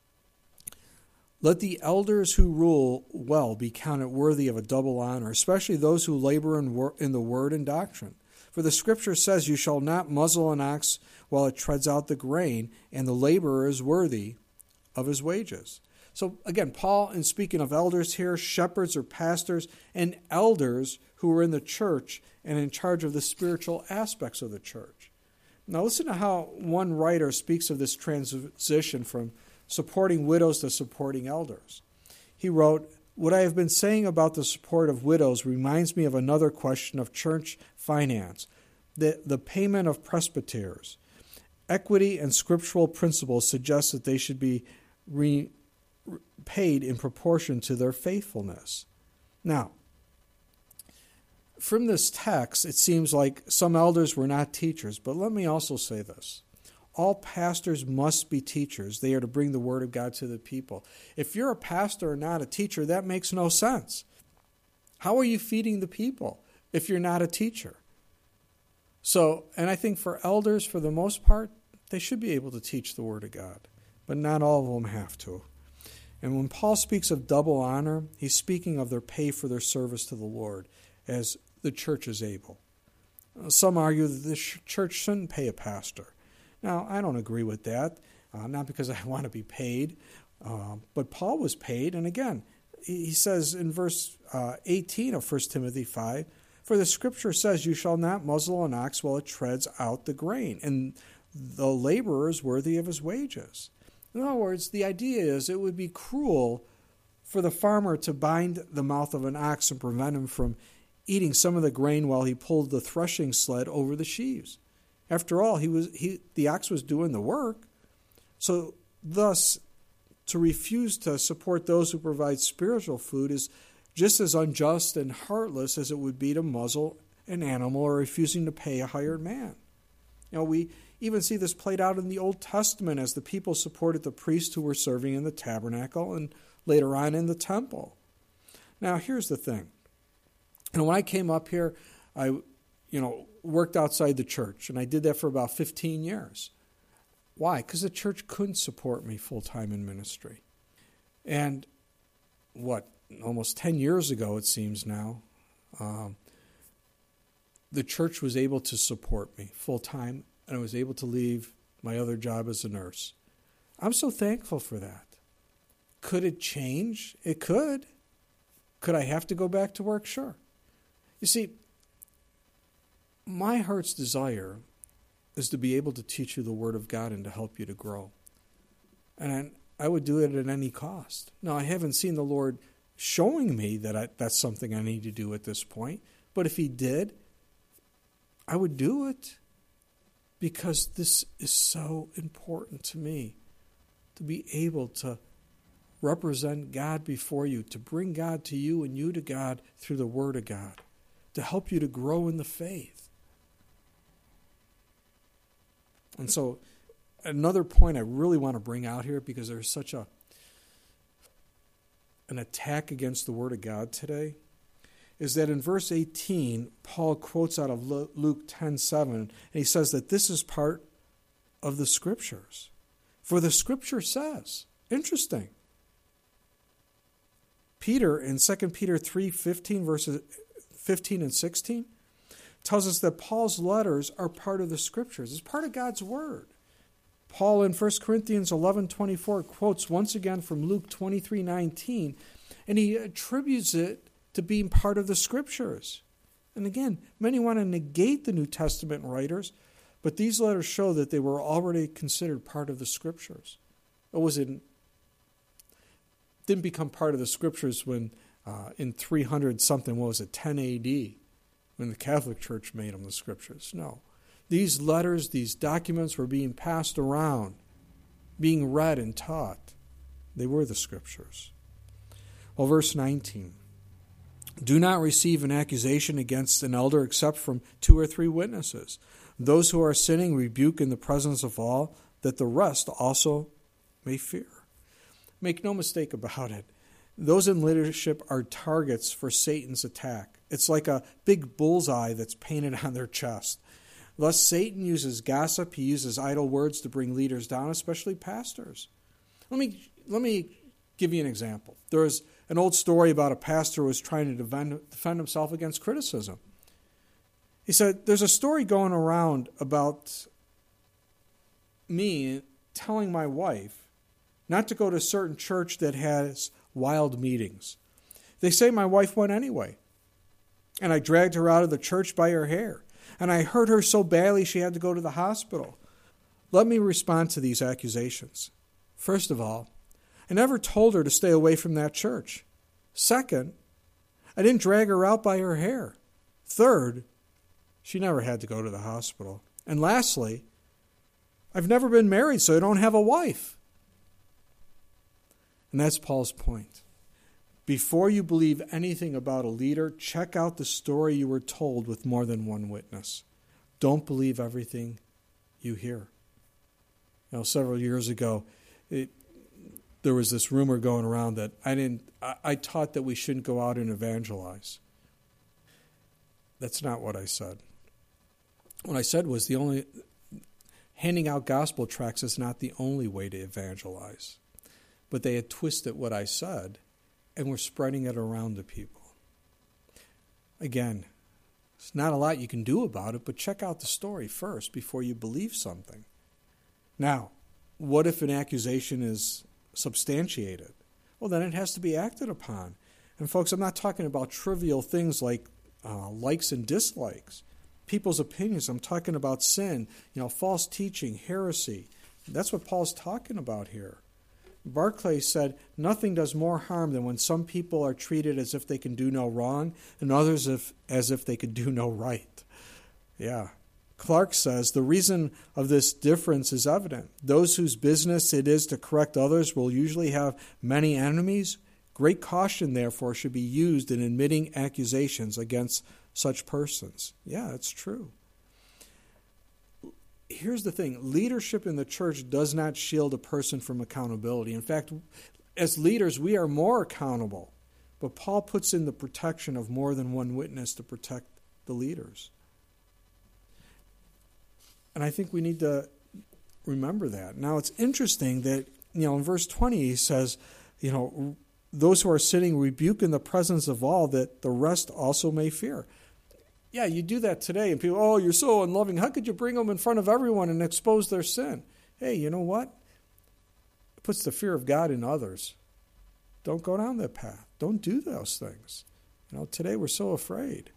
Let the elders who rule well be counted worthy of a double honor, especially those who labor in, wor- in the word and doctrine. For the Scripture says, you shall not muzzle an ox while it treads out the grain, and the laborer is worthy of his wages. So again, Paul, in speaking of elders here, shepherds or pastors, and elders who are in the church and in charge of the spiritual aspects of the church. Now listen to how one writer speaks of this transition from supporting widows to supporting elders. He wrote, what I have been saying about the support of widows reminds me of another question of church finance, the, the payment of presbyters. Equity and scriptural principles suggest that they should be re, re, paid in proportion to their faithfulness. Now, from this text, it seems like some elders were not teachers, but let me also say this. All pastors must be teachers. They are to bring the word of God to the people. If you're a pastor or not a teacher, that makes no sense. How are you feeding the people if you're not a teacher? So, and I think for elders, for the most part, they should be able to teach the word of God, but not all of them have to. And when Paul speaks of double honor, he's speaking of their pay for their service to the Lord as the church is able. Some argue that the church shouldn't pay a pastor. Now, I don't agree with that, uh, not because I want to be paid, uh, but Paul was paid. And again, he says in verse uh, eighteen of First Timothy five, for the Scripture says, you shall not muzzle an ox while it treads out the grain, and the laborer is worthy of his wages. In other words, the idea is it would be cruel for the farmer to bind the mouth of an ox and prevent him from eating some of the grain while he pulled the threshing sled over the sheaves. After all, he was he the ox was doing the work. So thus, to refuse to support those who provide spiritual food is just as unjust and heartless as it would be to muzzle an animal or refusing to pay a hired man. You know, we even see this played out in the Old Testament as the people supported the priests who were serving in the tabernacle and later on in the temple. Now, here's the thing. And when I came up here, I, you know, worked outside the church, and I did that for about fifteen years. Why? Because the church couldn't support me full-time in ministry. And what, almost ten years ago, it seems now, um, the church was able to support me full-time, and I was able to leave my other job as a nurse. I'm so thankful for that. Could it change? It could. Could I have to go back to work? Sure. You see, my heart's desire is to be able to teach you the Word of God and to help you to grow. And I would do it at any cost. Now, I haven't seen the Lord showing me that I, that's something I need to do at this point. But if He did, I would do it because this is so important to me, to be able to represent God before you, to bring God to you and you to God through the Word of God, to help you to grow in the faith. And so another point I really want to bring out here, because there's such a an attack against the Word of God today, is that in verse eighteen, Paul quotes out of Luke ten seven, and he says that this is part of the Scriptures. For the Scripture says, interesting. Peter in Second Peter three fifteen, verses fifteen and sixteen, tells us that Paul's letters are part of the Scriptures. It's part of God's Word. Paul in First Corinthians eleven twenty-four quotes once again from Luke twenty-three nineteen, and he attributes it to being part of the Scriptures. And again, many want to negate the New Testament writers, but these letters show that they were already considered part of the Scriptures. It was in, didn't become part of the Scriptures when uh, in three hundred something, what was it, ten A D, when the Catholic Church made them the Scriptures. No. These letters, these documents were being passed around, being read and taught. They were the Scriptures. Well, verse nineteen. Do not receive an accusation against an elder except from two or three witnesses. Those who are sinning rebuke in the presence of all, that the rest also may fear. Make no mistake about it. Those in leadership are targets for Satan's attack. It's like a big bullseye that's painted on their chest. Thus, Satan uses gossip. He uses idle words to bring leaders down, especially pastors. Let me let me give you an example. There was an old story about a pastor who was trying to defend, defend himself against criticism. He said, there's a story going around about me telling my wife not to go to a certain church that has wild meetings. They say my wife went anyway, and I dragged her out of the church by her hair. And I hurt her so badly she had to go to the hospital. Let me respond to these accusations. First of all, I never told her to stay away from that church. Second, I didn't drag her out by her hair. Third, she never had to go to the hospital. And lastly, I've never been married, so I don't have a wife. And that's Paul's point. Before you believe anything about a leader, check out the story you were told with more than one witness. Don't believe everything you hear. You know, several years ago, it, there was this rumor going around that I didn't. I, I taught that we shouldn't go out and evangelize. That's not what I said. What I said was the only handing out gospel tracts is not the only way to evangelize. But they had twisted what I said, and we're spreading it around to people. Again, there's not a lot you can do about it, but check out the story first before you believe something. Now, what if an accusation is substantiated? Well, then it has to be acted upon. And folks, I'm not talking about trivial things like uh, likes and dislikes, people's opinions. I'm talking about sin, you know, false teaching, heresy. That's what Paul's talking about here. Barclay said, nothing does more harm than when some people are treated as if they can do no wrong and others if, as if they could do no right. Yeah. Clark says, the reason of this difference is evident. Those whose business it is to correct others will usually have many enemies. Great caution, therefore, should be used in admitting accusations against such persons. Yeah, it's true. Here's the thing. Leadership in the church does not shield a person from accountability. In fact, as leaders, we are more accountable. but Paul puts in the protection of more than one witness to protect the leaders. And I think we need to remember that. Now, it's interesting that, you know, in verse twenty, he says, you know, those who are sitting rebuke in the presence of all, that the rest also may fear. Yeah, you do that today, and people, oh, you're so unloving. How could you bring them in front of everyone and expose their sin? Hey, you know what? It puts the fear of God in others. Don't go down that path. Don't do those things. You know, today we're so afraid.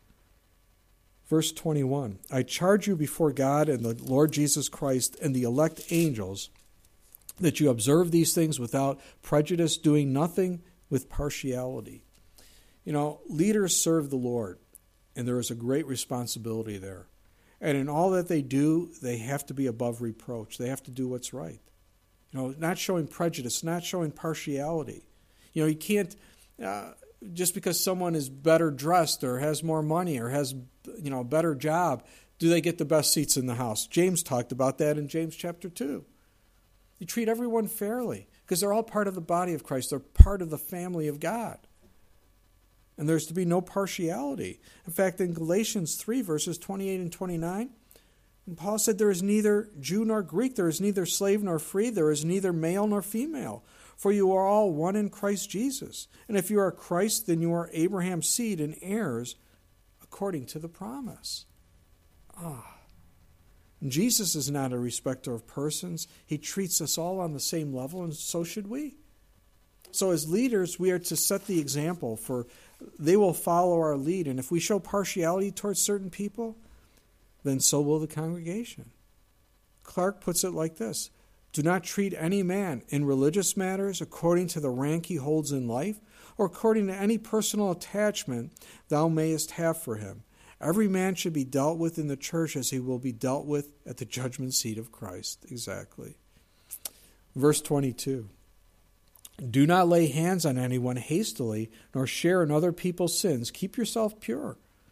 Verse twenty-one, I charge you before God and the Lord Jesus Christ and the elect angels that you observe these things without prejudice, doing nothing with partiality. You know, leaders serve the Lord, and there is a great responsibility there. And in all that they do, they have to be above reproach. They have to do what's right. You know, not showing prejudice, not showing partiality. You know, you can't, uh, just because someone is better dressed or has more money or has, you know, a better job, do they get the best seats in the house? James talked about that in James chapter two. You treat everyone fairly because they're all part of the body of Christ. They're part of the family of God. And there's to be no partiality. In fact, in Galatians three, verses twenty-eight and twenty-nine, Paul said, there is neither Jew nor Greek, there is neither slave nor free, there is neither male nor female, for you are all one in Christ Jesus. And if you are Christ, then you are Abraham's seed and heirs according to the promise. Ah. Jesus is not a respecter of persons. He treats us all on the same level, and so should we. So as leaders, we are to set the example, for they will follow our lead. And if we show partiality towards certain people, then so will the congregation. Clark puts it like this: do not treat any man in religious matters according to the rank he holds in life, or according to any personal attachment thou mayest have for him. Every man should be dealt with in the church as he will be dealt with at the judgment seat of Christ. Exactly. Verse twenty-two. Do not lay hands on anyone hastily, nor share in other people's sins. Keep yourself pure.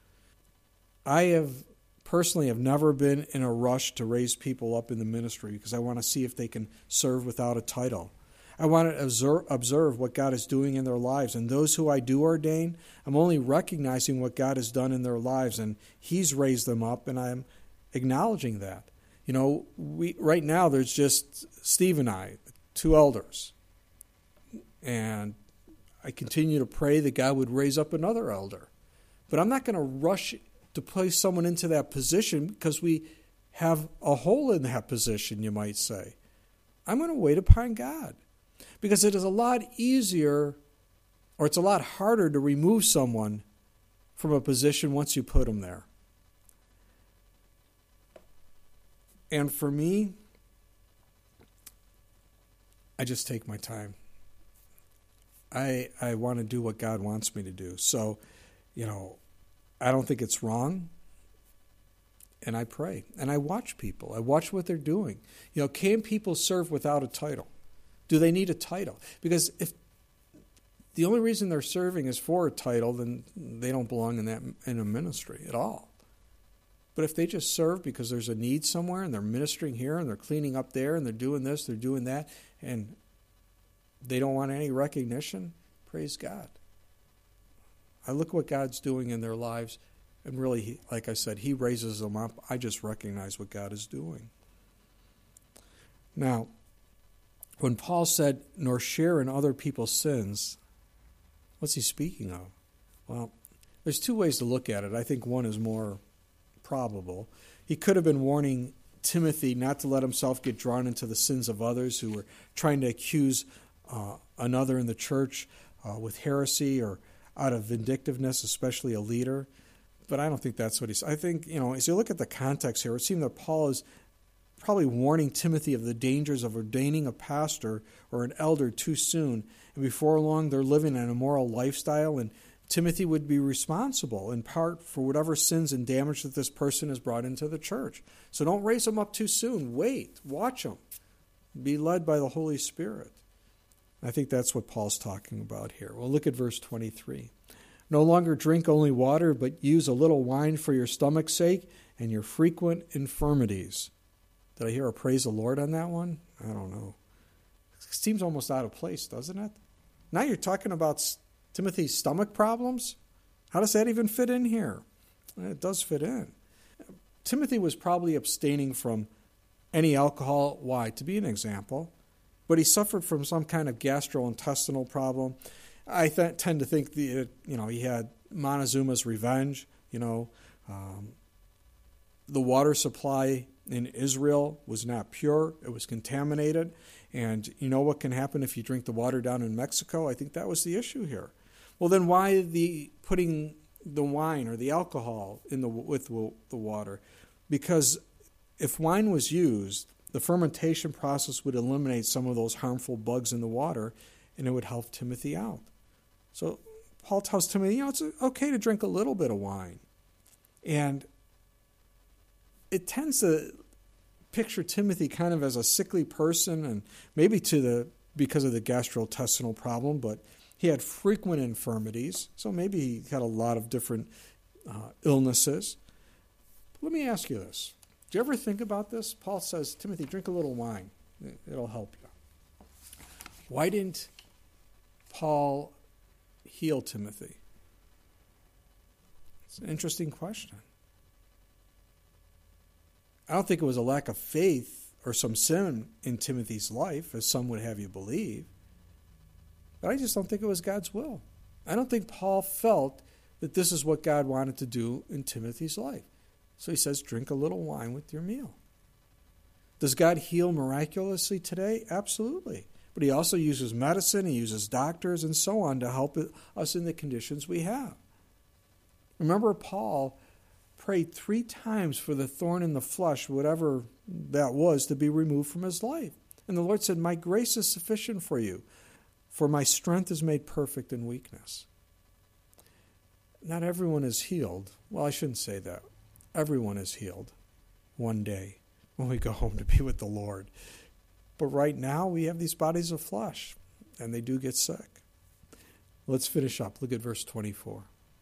I have personally have never been in a rush to raise people up in the ministry because I want to see if they can serve without a title. I want to observe, observe what God is doing in their lives. And those who I do ordain, I'm only recognizing what God has done in their lives. And He's raised them up, and I'm acknowledging that. You know, we right now there's just Steve and I, two elders. And I continue to pray that God would raise up another elder. But I'm not going to rush to place someone into that position because we have a hole in that position, you might say. I'm going to wait upon God. Because it is a lot easier, or it's a lot harder to remove someone from a position once you put them there. And for me, I just take my time. I I want to do what God wants me to do. So, you know, I don't think it's wrong. And I pray. And I watch people. I watch what they're doing. You know, can people serve without a title? Do they need a title? Because if the only reason they're serving is for a title, then they don't belong in that in a ministry at all. But if they just serve because there's a need somewhere and they're ministering here and they're cleaning up there and they're doing this, they're doing that, and they don't want any recognition, praise God. I look what God's doing in their lives, and really, like I said, He raises them up. I just recognize what God is doing. Now, when Paul said, nor share in other people's sins, what's he speaking of? Well, there's two ways to look at it. I think one is more probable. He could have been warning Timothy not to let himself get drawn into the sins of others who were trying to accuse uh, another in the church uh, with heresy or out of vindictiveness, especially a leader. But I don't think that's what he's... I think, you know, as you look at the context here, it seems that Paul is probably warning Timothy of the dangers of ordaining a pastor or an elder too soon. And before long, they're living an immoral lifestyle, and Timothy would be responsible in part for whatever sins and damage that this person has brought into the church. So don't raise them up too soon. Wait. Watch them. Be led by the Holy Spirit. I think that's what Paul's talking about here. Well, look at verse twenty-three. No longer drink only water, but use a little wine for your stomach's sake and your frequent infirmities. Did I hear a praise the Lord on that one? I don't know. It seems almost out of place, doesn't it? Now you're talking about Timothy's stomach problems? How does that even fit in here? It does fit in. Timothy was probably abstaining from any alcohol. Why? To be an example. But he suffered from some kind of gastrointestinal problem. I th- tend to think the you know he had Montezuma's revenge. You know, um, the water supply in Israel was not pure; it was contaminated. And you know what can happen if you drink the water down in Mexico? I think that was the issue here. Well, then why the putting the wine or the alcohol in the with the water? Because if wine was used, the fermentation process would eliminate some of those harmful bugs in the water, and it would help Timothy out. So Paul tells Timothy, you know, it's okay to drink a little bit of wine. And it tends to picture Timothy kind of as a sickly person, and maybe to the because of the gastrointestinal problem, but he had frequent infirmities, so maybe he had a lot of different uh, illnesses. Let me ask you this. Do you ever think about this? Paul says, Timothy, drink a little wine. It'll help you. Why didn't Paul heal Timothy? It's an interesting question. I don't think it was a lack of faith or some sin in Timothy's life, as some would have you believe. But I just don't think it was God's will. I don't think Paul felt that this is what God wanted to do in Timothy's life. So he says, drink a little wine with your meal. Does God heal miraculously today? Absolutely. But he also uses medicine, he uses doctors and so on to help us in the conditions we have. Remember, Paul prayed three times for the thorn in the flesh, whatever that was, to be removed from his life. And the Lord said, my grace is sufficient for you, for my strength is made perfect in weakness. Not everyone is healed. Well, I shouldn't say that. Everyone is healed one day when we go home to be with the Lord. But right now we have these bodies of flesh, and they do get sick. Let's finish up. Look at verse twenty-four.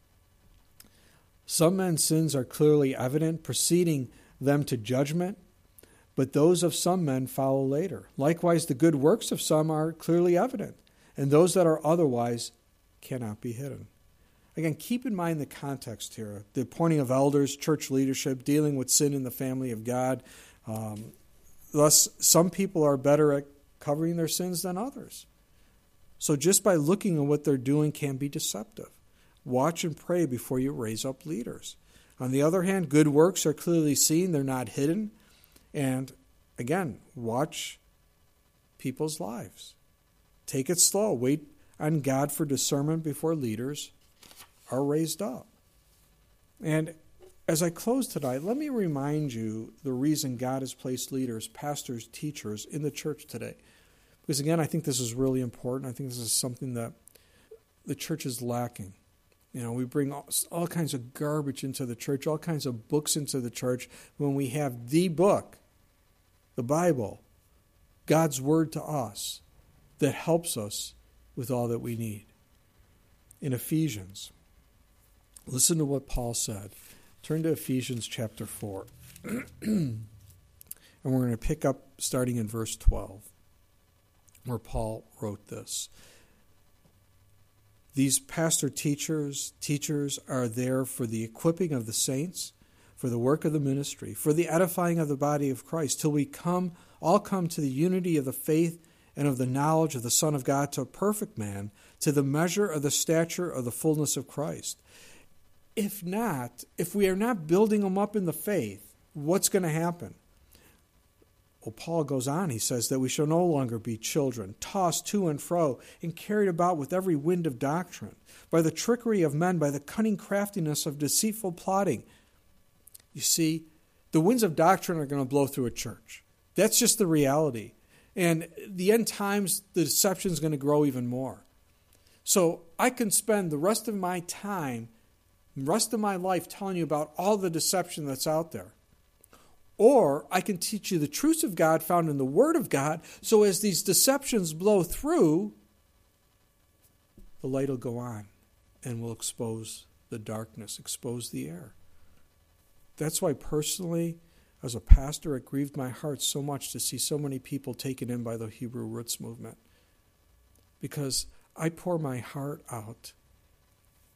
Some men's sins are clearly evident, preceding them to judgment, but those of some men follow later. Likewise, the good works of some are clearly evident, and those that are otherwise cannot be hidden. Again, keep in mind the context here. The appointing of elders, church leadership, dealing with sin in the family of God. Um, thus, some people are better at covering their sins than others. So just by looking at what they're doing can be deceptive. Watch and pray before you raise up leaders. On the other hand, good works are clearly seen. They're not hidden. And again, watch people's lives. Take it slow. Wait on God for discernment before leaders are raised up. And as I close tonight, let me remind you the reason God has placed leaders, pastors, teachers in the church today. Because again, I think this is really important. I think this is something that the church is lacking. You know, we bring all, all kinds of garbage into the church, all kinds of books into the church, when we have the book, the Bible, God's word to us, that helps us with all that we need. In Ephesians, listen to what Paul said. Turn to Ephesians chapter four. And we're going to pick up starting in verse twelve, where Paul wrote this. These pastor teachers, teachers are there for the equipping of the saints, for the work of the ministry, for the edifying of the body of Christ, till we come, all come to the unity of the faith and of the knowledge of the Son of God, to a perfect man, to the measure of the stature of the fullness of Christ. If not, if we are not building them up in the faith, what's going to happen? Well, Paul goes on, he says that we shall no longer be children, tossed to and fro, and carried about with every wind of doctrine, by the trickery of men, by the cunning craftiness of deceitful plotting. You see, the winds of doctrine are going to blow through a church. That's just the reality. And the end times, the deception is going to grow even more. So I can spend the rest of my time, the rest of my life telling you about all the deception that's out there. Or I can teach you the truths of God found in the Word of God, so as these deceptions blow through, the light will go on and will expose the darkness, expose the error. That's why personally, as a pastor, it grieved my heart so much to see so many people taken in by the Hebrew Roots movement. Because I pour my heart out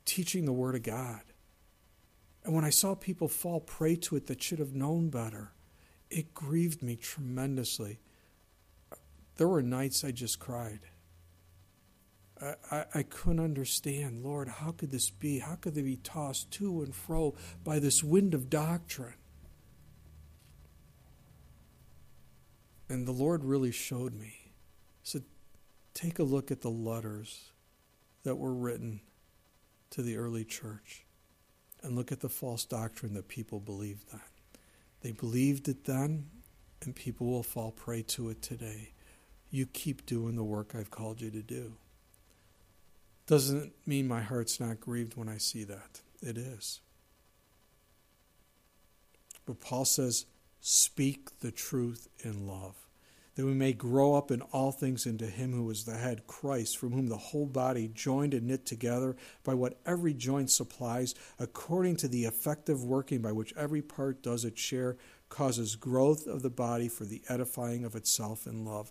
teaching the Word of God. And when I saw people fall prey to it that should have known better, it grieved me tremendously. There were nights I just cried. I, I, I couldn't understand, Lord, how could this be? How could they be tossed to and fro by this wind of doctrine? And the Lord really showed me. He said, take a look at the letters that were written to the early church and look at the false doctrine that people believed then. They believed it then, and people will fall prey to it today. You keep doing the work I've called you to do. Doesn't mean my heart's not grieved when I see that. It is. But Paul says, speak the truth in love, that we may grow up in all things into him who is the head, Christ, from whom the whole body, joined and knit together by what every joint supplies, according to the effective working by which every part does its share, causes growth of the body for the edifying of itself in love.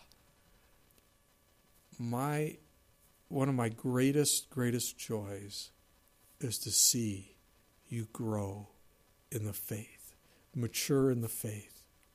My, one of my greatest, greatest joys is to see you grow in the faith, mature in the faith.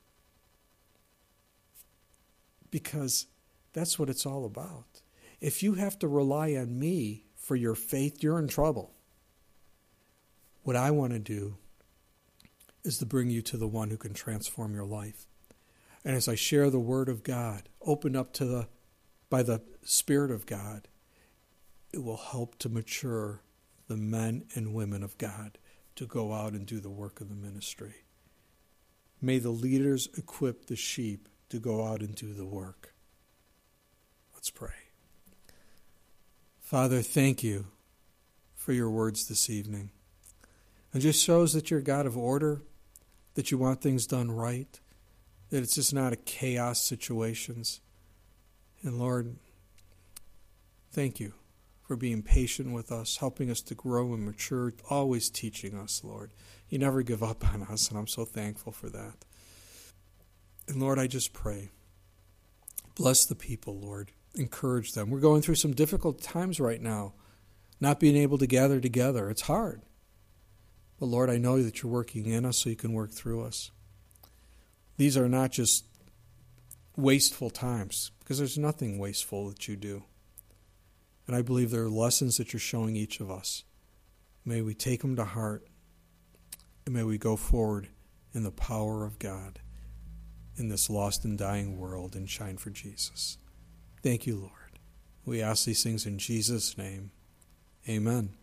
Because that's what it's all about. If you have to rely on me for your faith, you're in trouble. What I want to do is to bring you to the one who can transform your life. And as I share the Word of God, open up to the by the Spirit of God, it will help to mature the men and women of God to go out and do the work of the ministry. May the leaders equip the sheep to go out and do the work. Let's pray. Father, thank you for your words this evening. It just shows that you're a God of order, that you want things done right, that it's just not a chaos situations. And Lord, thank you for being patient with us, helping us to grow and mature, always teaching us, Lord. You never give up on us, and I'm so thankful for that. And Lord, I just pray, bless the people, Lord. Encourage them. We're going through some difficult times right now, not being able to gather together. It's hard. But Lord, I know that you're working in us so you can work through us. These are not just wasteful times, because there's nothing wasteful that you do. And I believe there are lessons that you're showing each of us. May we take them to heart, and may we go forward in the power of God in this lost and dying world and shine for Jesus. Thank you, Lord. We ask these things in Jesus' name. Amen.